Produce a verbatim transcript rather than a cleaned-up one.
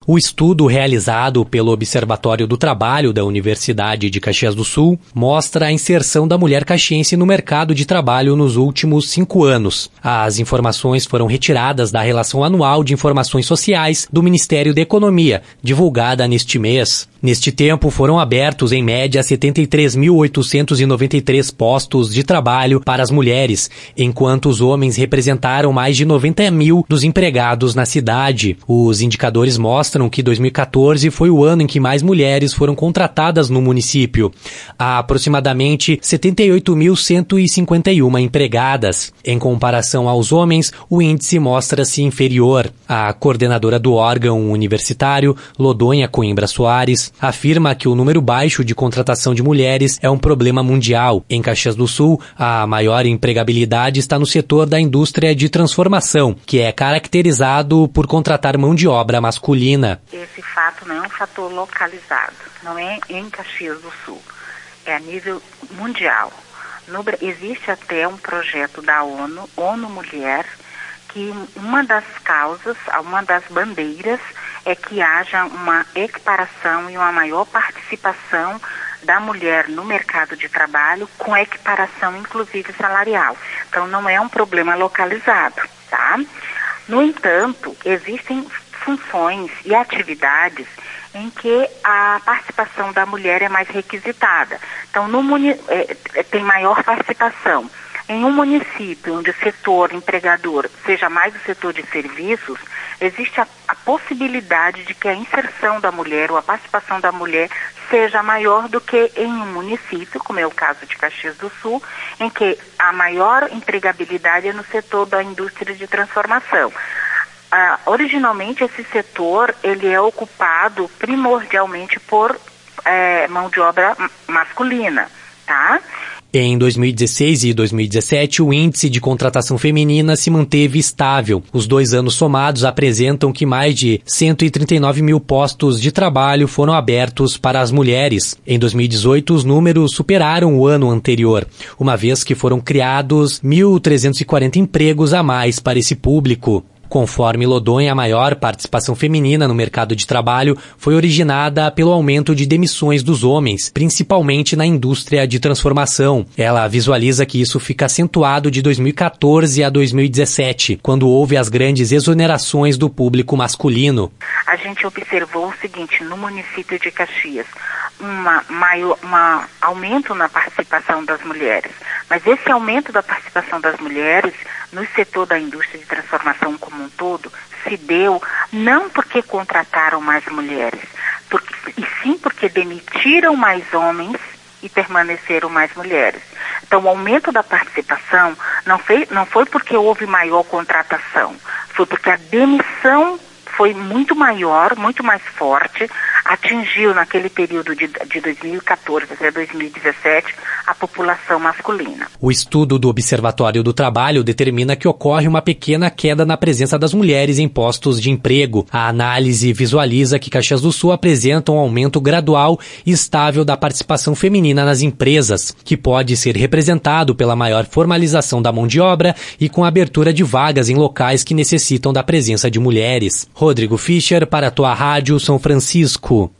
O estudo realizado pelo Observatório do Trabalho da Universidade de Caxias do Sul mostra a inserção da mulher caxiense no mercado de trabalho nos últimos cinco anos. As informações foram retiradas da Relação Anual de Informações Sociais do Ministério da Economia, divulgada neste mês. Neste tempo, foram abertos, em média, setenta e três mil oitocentos e noventa e três postos de trabalho para as mulheres, enquanto os homens representaram mais de noventa mil dos empregados na cidade. Os indicadores mostram que dois mil e quatorze foi o ano em que mais mulheres foram contratadas no município. Há aproximadamente setenta e oito mil cento e cinquenta e uma empregadas. Em comparação aos homens, o índice mostra-se inferior. A coordenadora do órgão universitário, Lodonha Coimbra Soares, afirma que o número baixo de contratação de mulheres é um problema mundial. Em Caxias do Sul, a maior empregabilidade está no setor da indústria de transformação, que é caracterizado por contratar mão de obra masculina. Esse fato não é um fator localizado, não é em Caxias do Sul, é a nível mundial. No, existe até um projeto da ONU, ONU Mulher, que uma das causas, uma das bandeiras é que haja uma equiparação e uma maior participação da mulher no mercado de trabalho, com equiparação inclusive salarial. Então não é um problema localizado, tá? No entanto, existem funções e atividades em que a participação da mulher é mais requisitada. Então, no muni- é, tem maior participação. Em um município onde o setor empregador seja mais o setor de serviços, existe a, a possibilidade de que a inserção da mulher ou a participação da mulher seja maior do que em um município, como é o caso de Caxias do Sul, em que a maior empregabilidade é no setor da indústria de transformação. Ah, originalmente esse setor ele é ocupado primordialmente por eh, mão de obra masculina, tá? Em dois mil e dezesseis e dois mil e dezessete, o índice de contratação feminina se manteve estável. Os dois anos somados apresentam que mais de cento e trinta e nove mil postos de trabalho foram abertos para as mulheres. Em dois mil e dezoito, os números superaram o ano anterior, uma vez que foram criados mil trezentos e quarenta empregos a mais para esse público. Conforme Lodonha, a maior participação feminina no mercado de trabalho foi originada pelo aumento de demissões dos homens, principalmente na indústria de transformação. Ela visualiza que isso fica acentuado de dois mil e quatorze a dois mil e dezessete, quando houve as grandes exonerações do público masculino. A gente observou o seguinte, no município de Caxias, uma maior, uma aumento na participação das mulheres. Mas esse aumento da participação das mulheres no setor da indústria de transformação como um todo se deu não porque contrataram mais mulheres, porque, e sim porque demitiram mais homens e permaneceram mais mulheres. Então o aumento da participação não foi, não foi porque houve maior contratação, foi porque a demissão foi muito maior, muito mais forte, atingiu naquele período de, de dois mil e quatorze até dois mil e dezessete a população masculina. O estudo do Observatório do Trabalho determina que ocorre uma pequena queda na presença das mulheres em postos de emprego. A análise visualiza que Caxias do Sul apresenta um aumento gradual e estável da participação feminina nas empresas, que pode ser representado pela maior formalização da mão de obra e com a abertura de vagas em locais que necessitam da presença de mulheres. Rodrigo Fischer, para a Tua Rádio São Francisco.